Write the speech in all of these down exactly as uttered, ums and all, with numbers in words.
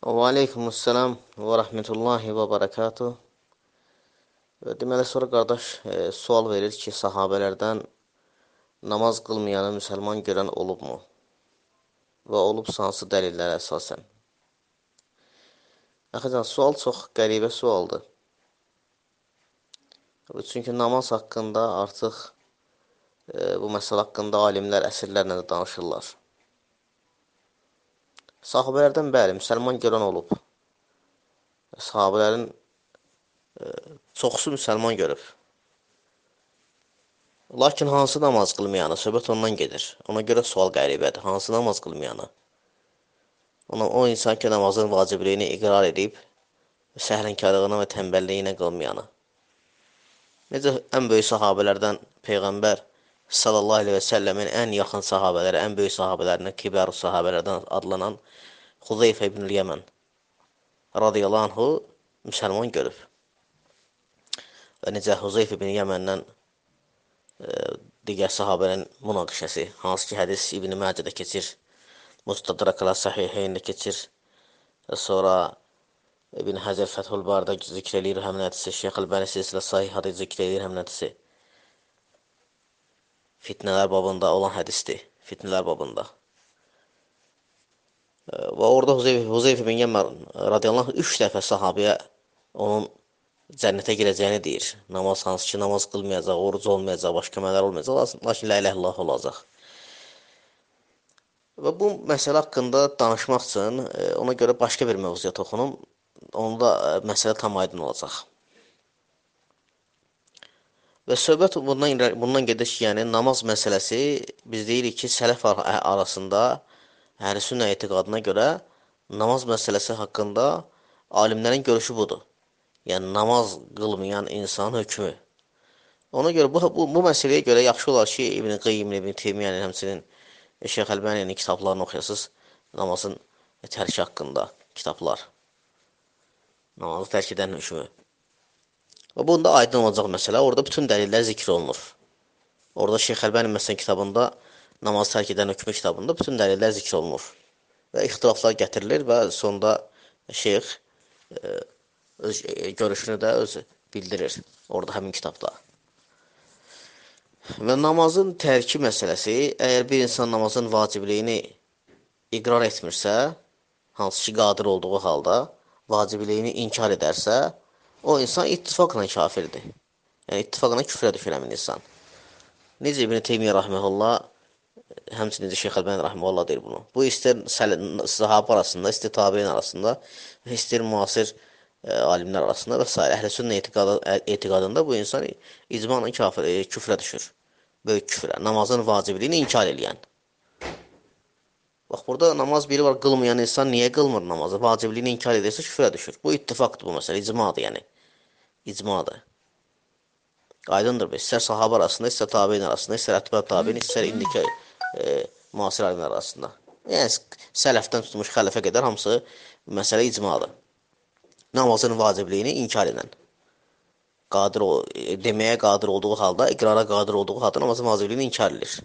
Və aleykumussalam və rəhmətullahi və barakatuh. Deməli, sonra qardaş e, sual verir ki, sahabələrdən namaz qılmayanı müsəlman görən olubmu? Və olubsa hansı dəlillərə əsasən? Əxəcan, sual çox qəribə sualdır. Çünki namaz haqqında artıq e, bu məsələ haqqında alimlər əsrlərlə də danışırlar. Sahabələrdən bəli, müsəlman görən olub. Sahabələrin e, çoxsu müsəlman görüb. Lakin hansı namaz qılmayanı, söhbət ondan gedir. Ona görə sual qəribədir. Hansı namaz qılmayanı? Ona, o insan ki, namazın vacibliyini iqrar edib, səhrənkarlığına və tənbəlliyinə qılmayanı. Necə ən böyük sahabələrdən Peyğəmbər sallallahu aleyhi və səlləmin ən yaxın sahabələri, ən böyük sahabələrindən, kibar sahabələrdən adlanan Xuzeyfə ibn-i Yəmən radiyallahu anhu müsəlman görüb. Və necə Xuzeyfə ibn-i Yəməndən e, digər sahabənin münaqişəsi, hansı ki, hədis İbn-i Məcədə keçir, Mustadrakala Sahiheyndə keçir, və sonra İbn Həcər Fəthul Barda zikr eləyir həmin hədisi, Şeyx Əlbəni silsilə Sahihadə zikr eləyir həmin hədisi. Fitnələr babında olan hədisdir, fitnələr babında. Və orada Huzeyf ibn Yəmən radiyallahu anh üç dəfə sahabiyə onun cənnətə girəcəyini deyir. Namaz hansı ki, namaz qılmayacaq, oruc olmayacaq, başqa əməllər olmayacaq, lakin la ilahe illallah olacaq. Və bu məsələ haqqında danışmaq üçün ona görə başqa bir mövzuya toxunum, onda məsələ tam aydın olacaq. Və söhbət bundan, bundan gedir ki, yəni namaz məsələsi biz deyirik ki, sələf arasında əhl-i-sünnə etiqadına görə namaz məsələsi haqqında alimlərin görüşü budur. Yəni namaz qılmayan insanın hökmü. Ona görə bu, bu, bu məsələyə görə yaxşı olar ki, İbn Qeyyim, İbn Teymiyyənin, həmçinin Şeyx Əlbəninin kitablarını oxuyasınız, namazın tərki haqqında kitablar. Namazı tərk edən hökmü. Və bunda aydın olacaq məsələ, orada bütün dəlillər zikr olunur. Orada Şeyx Əlbəni məsələn kitabında, namaz tərk edən hökmü kitabında bütün dəlillər zikr olunur. Və ixtilaflar gətirilir və sonda şeyx e, öz e, görüşünü də öz bildirir orada həmin kitabda. Və namazın tərki məsələsi, əgər bir insan namazın vacibliyini iqrar etmirsə, hansı ki qadir olduğu halda, vacibliyini inkar edərsə, o insan ittifaqla kafirdir. Yəni, ittifaqla küfrə düşür həmin insan. Necə İbn Teymiyyə rahmehullah, həmçinin də Şeyx Əlbəni rahmehullah deyir bunu. Bu, istər sahabə arasında, istər tabiin arasında, istər müasir e, alimlər arasında və s. Əhl-i-sünnə etiqadında bu insan icmanla kafir, e, küfrə düşür. Böyük küfrə. Namazın vacibliyini inkar eləyən. Bax, burada namaz biri var, qılmayan insan niyə qılmır namazı? Vacibliyini inkar edirsə küfrə düşür. Bu ittifaqdır bu məsələ, icmadır yəni. İcmadır. Aydındır bu. İstər sahabə arasında, istər tabiin arasında, istər ətbə tabiin, istər indiki e, müasir alimlər arasında. Yəni, sələfdən tutmuş xələfə qədər hamısı məsələ icmadır. Namazın vacibliyini inkar edən. Qadir, deməyə qadir olduğu halda, iqrara qadir olduğu halda namazın vacibliyini inkar edir.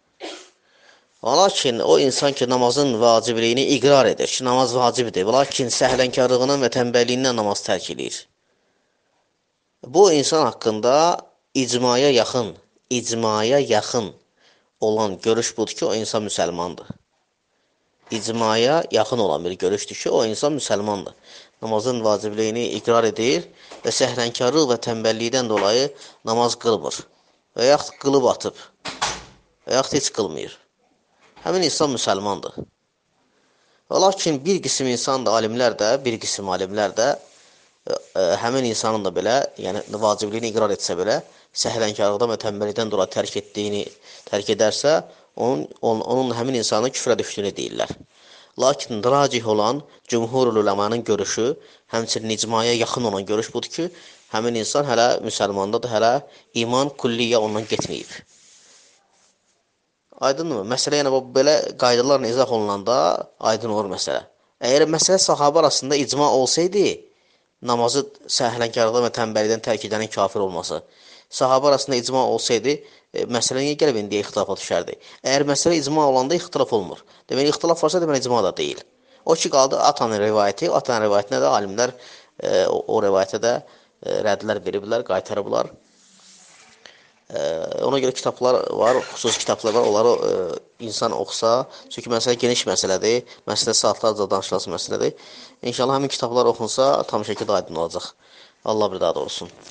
Lakin o insan ki, namazın vacibliyini iqrar edir ki, namaz vacibdir, lakin səhlənkarlığından və tənbəlliyindən namaz tərk edir. Bu insan haqqında icmaya yaxın, icmaya yaxın olan görüş budur ki, o insan müsəlmandır. İcmaya yaxın olan bir görüşdür ki, o insan müsəlmandır. Namazın vacibliyini iqrar edir və səhrənkarlıq və tənbəlliydən dolayı namaz qılmır və yaxud qılıb atıb və yaxud heç qılmır. Həmin insan müsəlmandır. Lakin bir qism insan da, alimlər də, bir qism alimlər də ə, ə, həmin insanın da belə, yəni vacibliyini iqrar etsə belə, səhlənkarlıqdan və tənbəllikdən dolayı tərk etdiyini tərk edərsə, onun, onun, onun həmin insanın küfrə düşdüyünü deyirlər. Lakin racih olan cümhur uləmanın görüşü, həmçinin icmaya yaxın olan görüş budur ki, həmin insan hələ müsəlmandadır, hələ iman kulliyyə ondan getməyib. Aydınmı? Məsələ, yəni, belə qaydalarla izah olunanda aydın olur məsələ. Əgər məsələ sahabə arasında icma olsaydı, namazı səhlənkarlıqdan və tənbəllikdən tərk edənin kafir olması, sahabə arasında icma olsaydı, e, məsələ niyə gəlib indiyə ixtilafa düşərdi? Əgər məsələ icma olanda ixtilaf olmur. Deməli, ixtilaf varsa, deməli, icma da deyil. O ki, qaldı atanın rivayəti. O atanın rivayətinə də alimlər e, o, o rivayətə də e, rəddlər veriblər, qaytarıblar. E, ona görə kitablar var, xüsusi kitablar var. Onları e, insan oxusa, çünki məsələ geniş məsələdir. Məsələ saatlarca danışılası məsələdir. İnşallah həmin kitablar oxunsa tam şəkildə aydın olacaq. Allah bir daha da olsun.